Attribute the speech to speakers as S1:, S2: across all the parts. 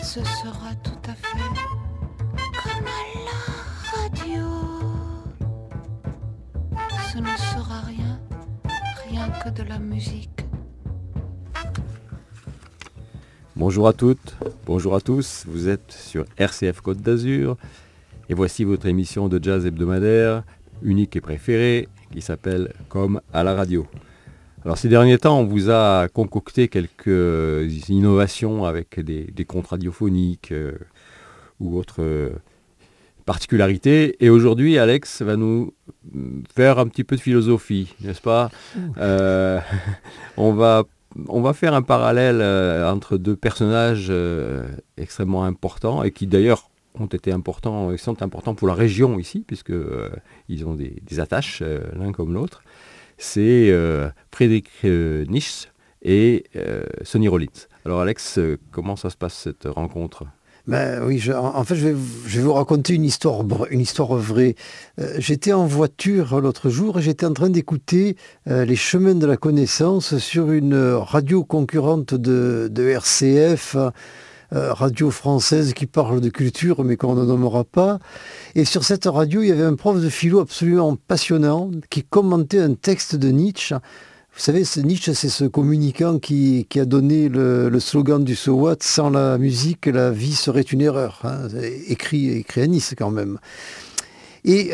S1: ce sera tout à fait comme à la radio. Ce ne sera rien que de la musique.
S2: Bonjour à toutes, bonjour à tous, vous êtes sur RCF Côte d'Azur et voici votre émission de jazz hebdomadaire, unique et préférée, qui s'appelle Comme à la radio. Alors ces derniers temps, on vous a concocté quelques innovations avec des contes radiophoniques ou autres particularités. Et aujourd'hui, Alex va nous faire un petit peu de philosophie, n'est-ce pas ? On va faire un parallèle entre deux personnages extrêmement importants et qui d'ailleurs sont importants pour la région ici, puisque ils ont des attaches l'un comme l'autre. C'est Friedrich Nietzsche et Sonny Rollins. Alors Alex, comment ça se passe cette rencontre ?
S3: Ben oui, en fait, je vais vous raconter une histoire vraie. J'étais en voiture l'autre jour et j'étais en train d'écouter Les Chemins de la Connaissance sur une radio concurrente de RCF, radio française qui parle de culture, mais qu'on ne nommera pas. Et sur cette radio, il y avait un prof de philo absolument passionnant qui commentait un texte de Nietzsche. Vous savez, Nietzsche, c'est ce communicant qui a donné le slogan du So What, sans la musique, la vie serait une erreur. Hein, écrit à Nice quand même. Et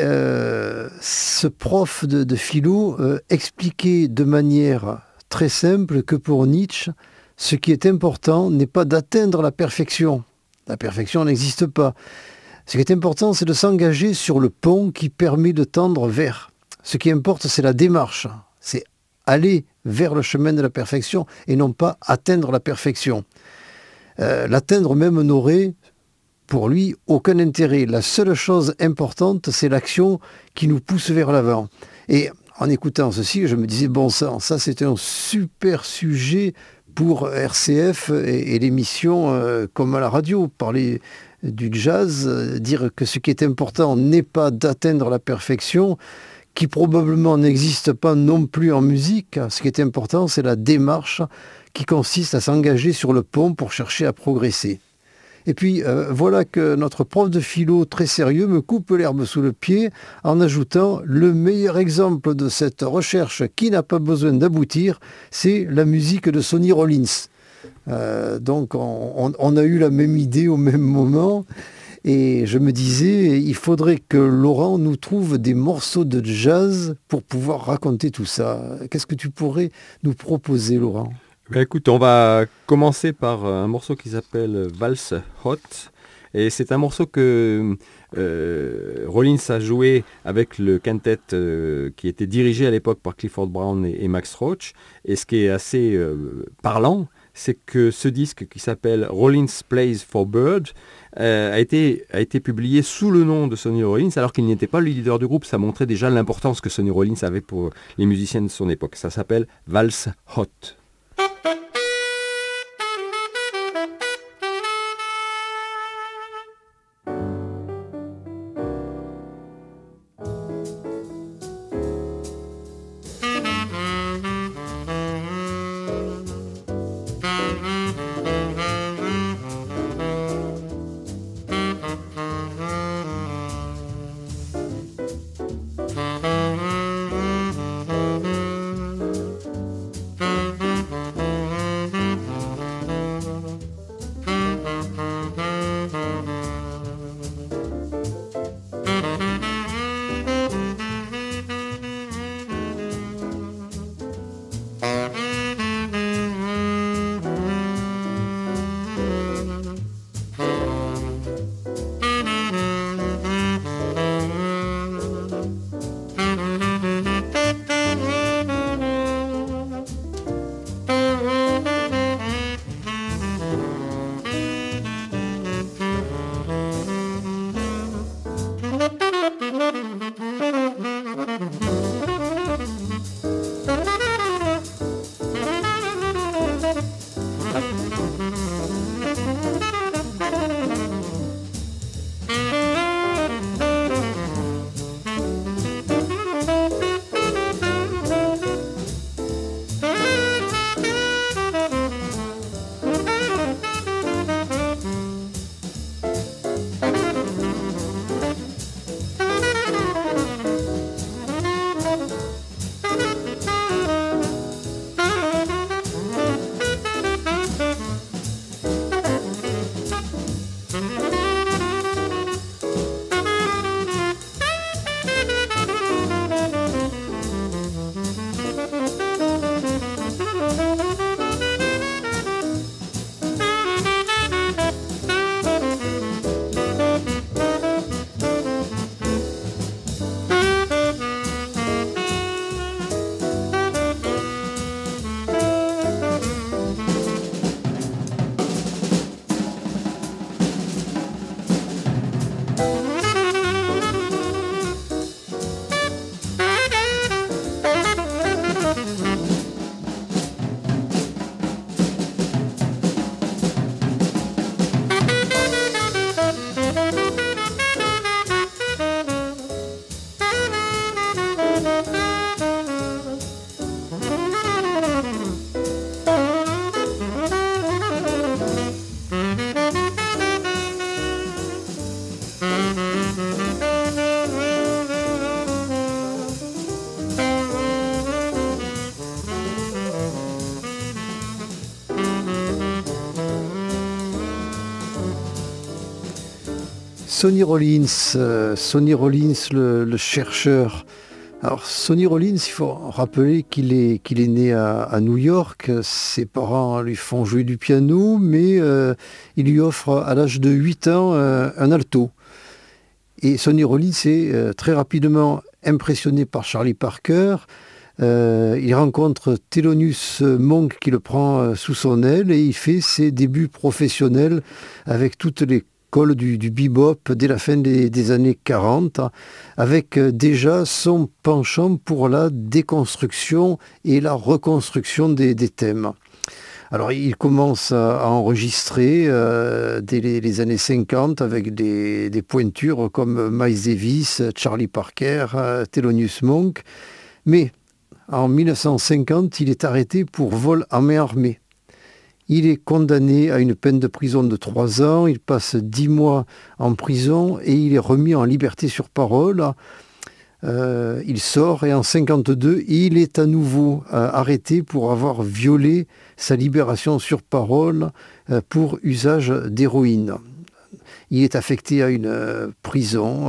S3: ce prof de philo expliquait de manière très simple que pour Nietzsche, ce qui est important n'est pas d'atteindre la perfection. La perfection n'existe pas. Ce qui est important, c'est de s'engager sur le pont qui permet de tendre vers. Ce qui importe, c'est la démarche. C'est aller vers le chemin de la perfection et non pas atteindre la perfection. L'atteindre même n'aurait, pour lui, aucun intérêt. La seule chose importante, c'est l'action qui nous pousse vers l'avant. Et en écoutant ceci, je me disais, bon sang, ça c'était un super sujet pour RCF et l'émission comme à la radio, parler du jazz, dire que ce qui est important n'est pas d'atteindre la perfection, qui probablement n'existe pas non plus en musique. Ce qui est important, c'est la démarche qui consiste à s'engager sur le pont pour chercher à progresser. Et puis, voilà que notre prof de philo très sérieux me coupe l'herbe sous le pied en ajoutant le meilleur exemple de cette recherche qui n'a pas besoin d'aboutir, c'est la musique de Sonny Rollins. Donc, on a eu la même idée au même moment. Et je me disais, il faudrait que Laurent nous trouve des morceaux de jazz pour pouvoir raconter tout ça. Qu'est-ce que tu pourrais nous proposer, Laurent ?
S2: Ben écoute, on va commencer par un morceau qui s'appelle Vals Hot. Et c'est un morceau que Rollins a joué avec le quintet qui était dirigé à l'époque par Clifford Brown et Max Roach. Et ce qui est assez parlant, c'est que ce disque qui s'appelle Rollins Plays for Bird a été publié sous le nom de Sonny Rollins alors qu'il n'était pas le leader du groupe. Ça montrait déjà l'importance que Sonny Rollins avait pour les musiciens de son époque. Ça s'appelle Vals Hot.
S3: Sonny Rollins, le chercheur. Alors Sonny Rollins, il faut rappeler qu'il est né à New York. Ses parents lui font jouer du piano, mais il lui offre à l'âge de 8 ans un alto. Et Sonny Rollins est très rapidement impressionné par Charlie Parker. Il rencontre Thelonious Monk qui le prend sous son aile et il fait ses débuts professionnels avec toutes les du bebop dès la fin des années 40, avec déjà son penchant pour la déconstruction et la reconstruction des thèmes. Alors il commence à enregistrer dès les années 50 avec des pointures comme Miles Davis, Charlie Parker, Thelonious Monk, mais en 1950, il est arrêté pour vol en main armée. Il est condamné à une peine de prison de 3 ans, il passe 10 mois en prison et il est remis en liberté sur parole. Il sort et en 1952, il est à nouveau arrêté pour avoir violé sa libération sur parole pour usage d'héroïne. Il est affecté à une prison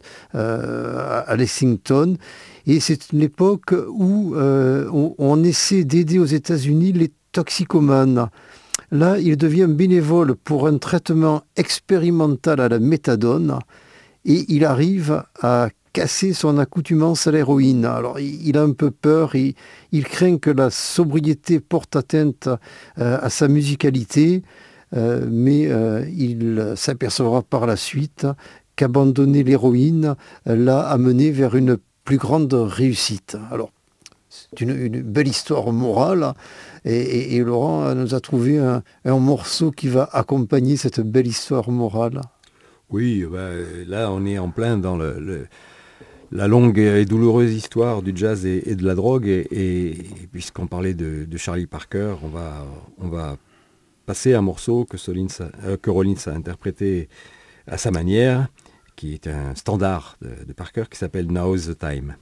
S3: à Lexington et c'est une époque où on essaie d'aider aux États-Unis les toxicomanes. Là, il devient bénévole pour un traitement expérimental à la méthadone et il arrive à casser son accoutumance à l'héroïne. Alors, il a un peu peur, il craint que la sobriété porte atteinte à sa musicalité, mais il s'apercevra par la suite qu'abandonner l'héroïne l'a amené vers une plus grande réussite. Alors, c'est une belle histoire morale et Laurent nous a trouvé un morceau qui va accompagner cette belle histoire morale.
S2: Oui, là on est en plein dans la longue et douloureuse histoire du jazz et de la drogue et puisqu'on parlait de Charlie Parker, on va passer un morceau que Rollins a interprété à sa manière, qui est un standard de Parker qui s'appelle Now's the Time.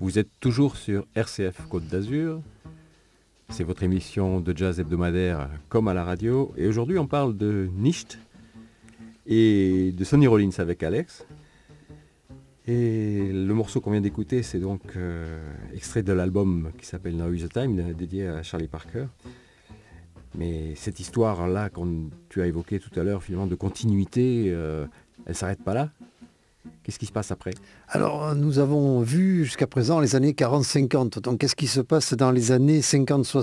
S2: Vous êtes toujours sur RCF Côte d'Azur. C'est votre émission de jazz hebdomadaire comme à la radio. Et aujourd'hui, on parle de Nicht et de Sonny Rollins avec Alex. Et le morceau qu'on vient d'écouter, c'est donc extrait de l'album qui s'appelle Now is the Time, dédié à Charlie Parker. Mais cette histoire-là, que tu as évoquée tout à l'heure, finalement, de continuité, elle ne s'arrête pas là. Qu'est-ce qui se passe après ?
S3: Alors, nous avons vu jusqu'à présent les années 40-50. Donc, qu'est-ce qui se passe dans les années 50-60 ?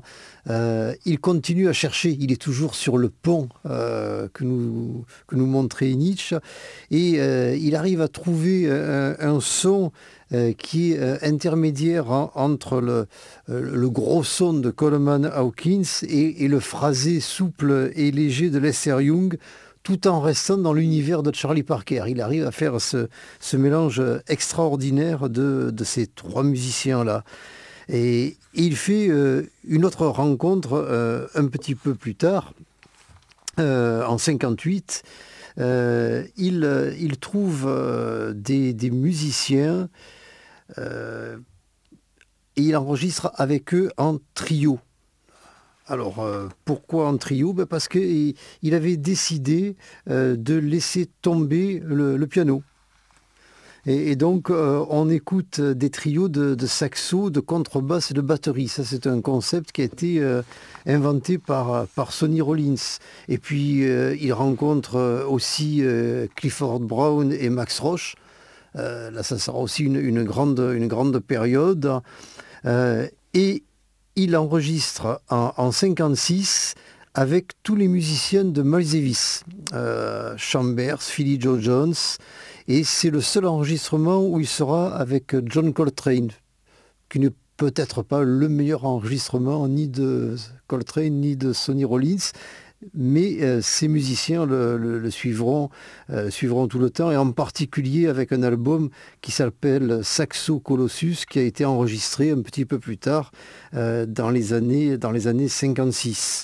S3: Il continue à chercher. Il est toujours sur le pont que nous montrait Nietzsche. Et il arrive à trouver un son qui est intermédiaire entre le gros son de Coleman Hawkins et le phrasé souple et léger de Lester Young, tout en restant dans l'univers de Charlie Parker. Il arrive à faire ce mélange extraordinaire de ces trois musiciens-là. Et il fait une autre rencontre un petit peu plus tard, en 58. Il trouve des musiciens et il enregistre avec eux en trio. Alors, pourquoi en trio ? Parce qu'il avait décidé de laisser tomber le piano. Et donc, on écoute des trios de saxo, de contrebasse et de batterie. Ça, c'est un concept qui a été inventé par Sonny Rollins. Et puis, il rencontre aussi Clifford Brown et Max Roach. Là, ça sera aussi une grande période. Et il enregistre en 56 avec tous les musiciens de Miles Davis, Chambers, Philly Joe Jones, et c'est le seul enregistrement où il sera avec John Coltrane, qui n'est peut-être pas le meilleur enregistrement ni de Coltrane ni de Sonny Rollins, mais ces musiciens le suivront tout le temps, et en particulier avec un album qui s'appelle Saxo Colossus, qui a été enregistré un petit peu plus tard, dans les années 56.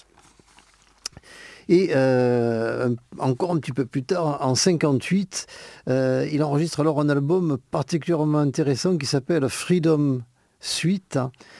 S3: Et encore un petit peu plus tard, en 58, il enregistre alors un album particulièrement intéressant qui s'appelle Freedom Suite,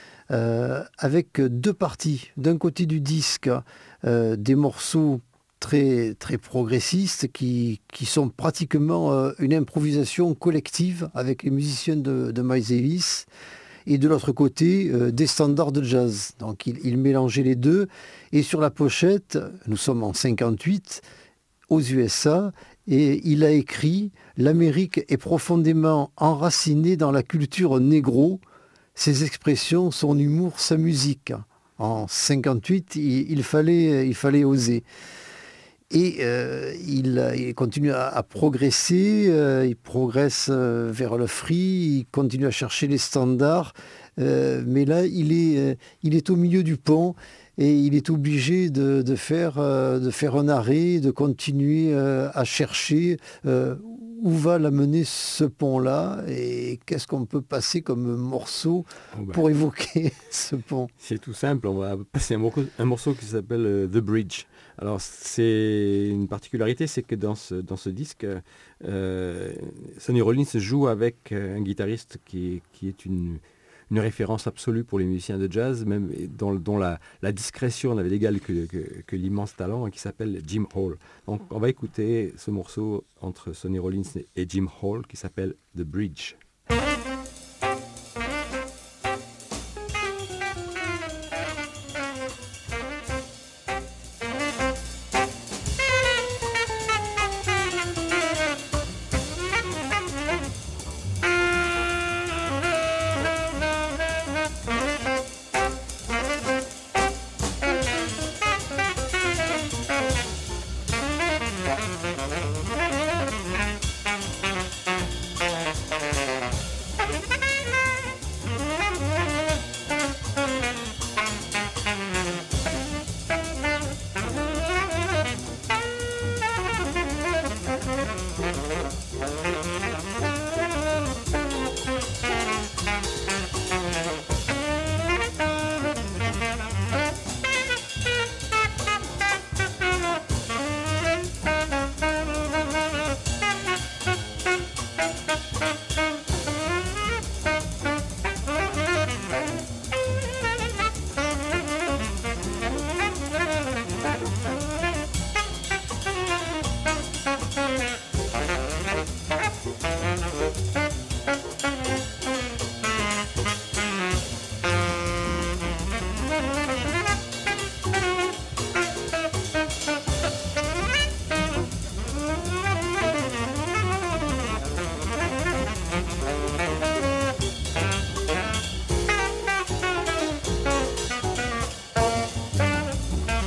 S3: avec deux parties. D'un côté du disque, des morceaux très, très progressistes qui sont pratiquement une improvisation collective avec les musiciens de Miles Davis. Et de l'autre côté, des standards de jazz. Donc il mélangeait les deux. Et sur la pochette, nous sommes en 58, aux USA, et il a écrit « L'Amérique est profondément enracinée dans la culture négro. Ses expressions, son humour, sa musique. » En 58, il fallait oser. Et il continue à progresser, il progresse vers le free, il continue à chercher les standards, mais là il est au milieu du pont et il est obligé de faire un arrêt, de continuer à chercher où va l'amener ce pont-là et qu'est-ce qu'on peut passer comme morceau pour évoquer ce pont.
S2: C'est tout simple, on va passer un morceau qui s'appelle The Bridge. Alors c'est une particularité, c'est que dans ce disque, Sonny Rollins joue avec un guitariste qui est une référence absolue pour les musiciens de jazz, même dont la discrétion n'avait d'égal que l'immense talent, qui s'appelle Jim Hall. Donc on va écouter ce morceau entre Sonny Rollins et Jim Hall qui s'appelle The Bridge.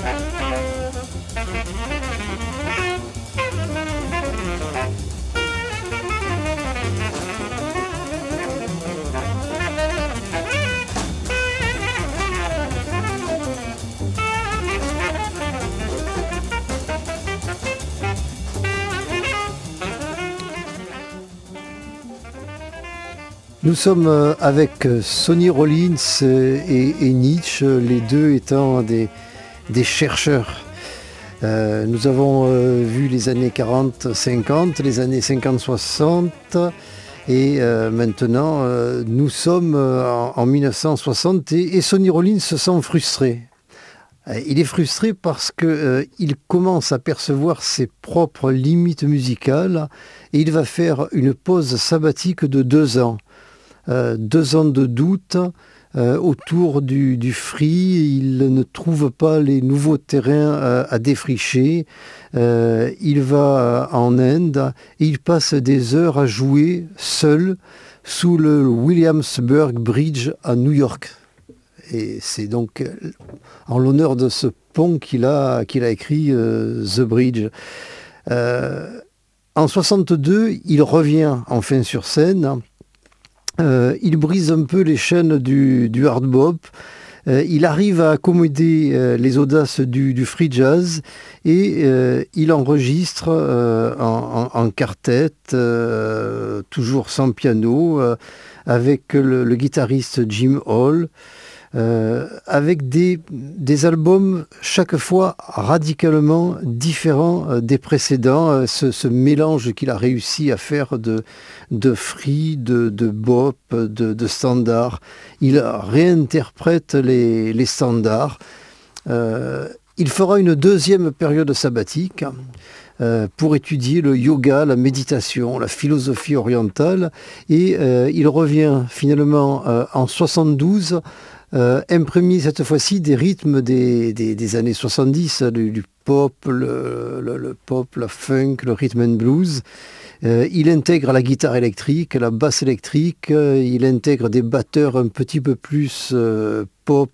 S3: Nous sommes avec Sonny Rollins et Nietzsche, les deux étant des chercheurs. Nous avons vu les années 40-50, les années 50-60 et maintenant nous sommes en 1960 et Sonny Rollins se sent frustré. Il est frustré parce qu'il commence à percevoir ses propres limites musicales et il va faire une pause sabbatique de 2 ans. 2 ans de doute autour du free, il ne trouve pas les nouveaux terrains à défricher. Il va en Inde et il passe des heures à jouer seul sous le Williamsburg Bridge à New York. Et c'est donc en l'honneur de ce pont qu'il a écrit The Bridge. En 62, il revient enfin sur scène. Il brise un peu les chaînes du hard bop. Il arrive à accommoder les audaces du free jazz et il enregistre en quartet, toujours sans piano, avec le guitariste Jim Hall. Avec des albums chaque fois radicalement différents des précédents, ce mélange qu'il a réussi à faire de free, de bop, de standard. Il réinterprète les standards. Il fera une deuxième période sabbatique pour étudier le yoga, la méditation, la philosophie orientale et il revient finalement en 72 imprégné cette fois-ci des rythmes des années 70, du pop, le pop, la funk, le rhythm and blues. Il intègre la guitare électrique, la basse électrique, il intègre des batteurs un petit peu plus pop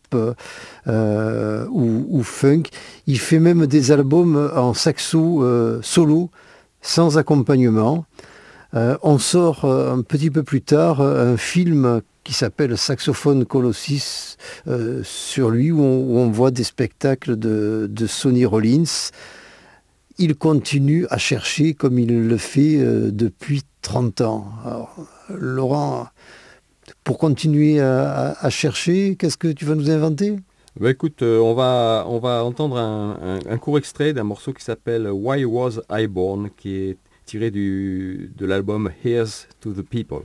S3: ou funk. Il fait même des albums en saxo solo, sans accompagnement. On sort un petit peu plus tard un film qui s'appelle Saxophone Colossus sur lui, où on voit des spectacles de Sonny Rollins. Il continue à chercher comme il le fait depuis 30 ans. Alors, Laurent, pour continuer à chercher, qu'est-ce que tu vas nous inventer ?
S2: Écoute, on va entendre un court extrait d'un morceau qui s'appelle Why Was I Born, qui est tiré de l'album Here's to the People.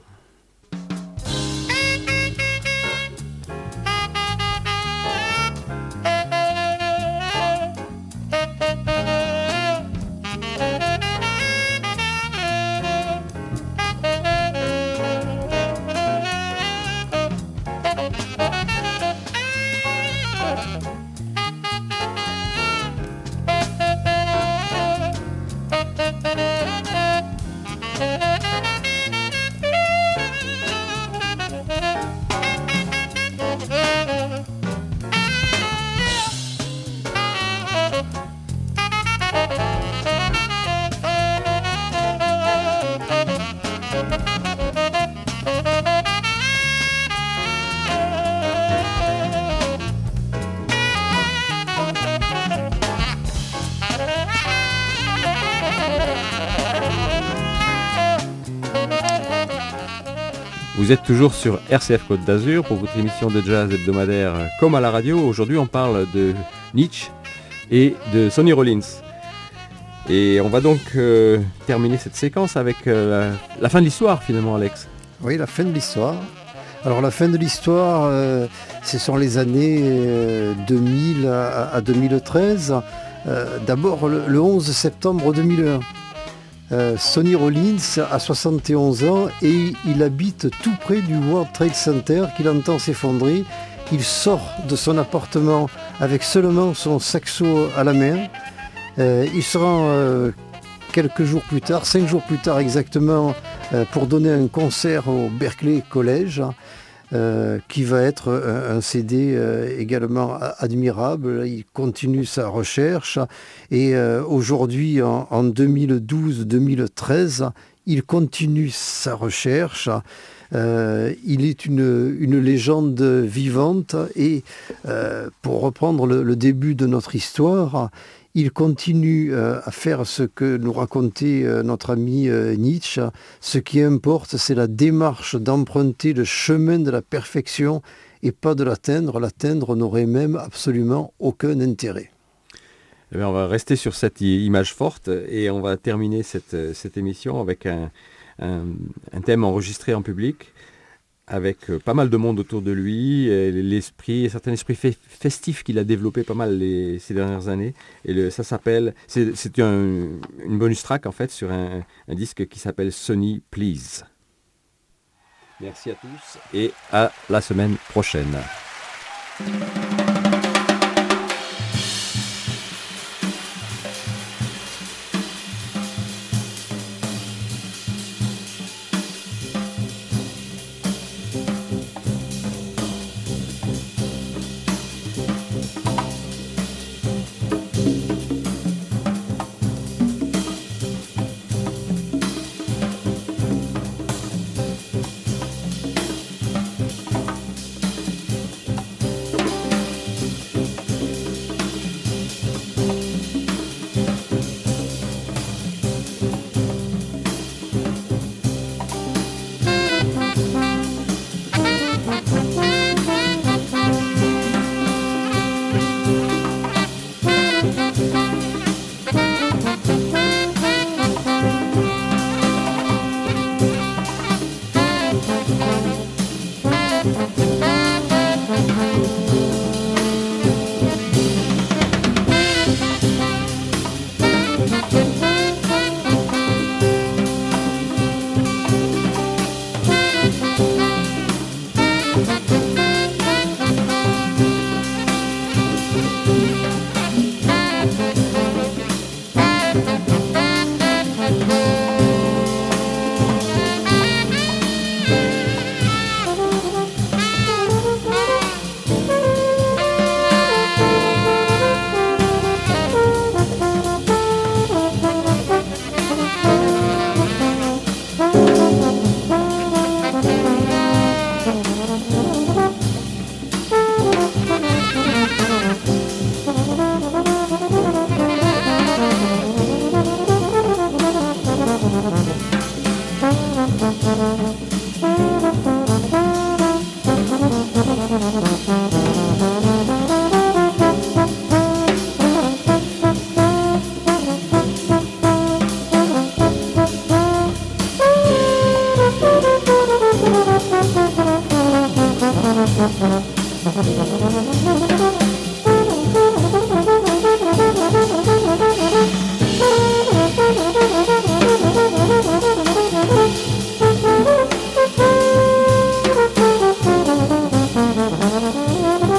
S2: Vous êtes toujours sur RCF Côte d'Azur pour votre émission de jazz hebdomadaire comme à la radio. Aujourd'hui, on parle de Nietzsche et de Sonny Rollins. Et on va donc terminer cette séquence avec la fin de l'histoire finalement, Alex.
S3: Oui, la fin de l'histoire. Alors la fin de l'histoire, ce sont les années 2000 à 2013. D'abord le 11 septembre 2001. Sonny Rollins a 71 ans et il habite tout près du World Trade Center qu'il entend s'effondrer. Il sort de son appartement avec seulement son saxo à la main. Il se rend quelques jours plus tard, 5 jours plus tard exactement, pour donner un concert au Berklee College. qui va être un CD également admirable. Il continue sa recherche et aujourd'hui, en 2012-2013, il continue sa recherche. Il est une légende vivante et pour reprendre le début de notre histoire, il continue à faire ce que nous racontait notre ami Nietzsche. Ce qui importe, c'est la démarche d'emprunter le chemin de la perfection et pas de l'atteindre. L'atteindre n'aurait même absolument aucun intérêt.
S2: Eh bien, on va rester sur cette image forte et on va terminer cette émission avec un thème enregistré en public, avec pas mal de monde autour de lui, un certain esprit festif qu'il a développé pas mal ces dernières années. Et ça s'appelle, c'est une bonus track en fait sur un disque qui s'appelle Sonny Please. Merci à tous et à la semaine prochaine.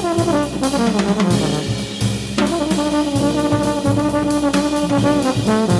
S1: Thank you.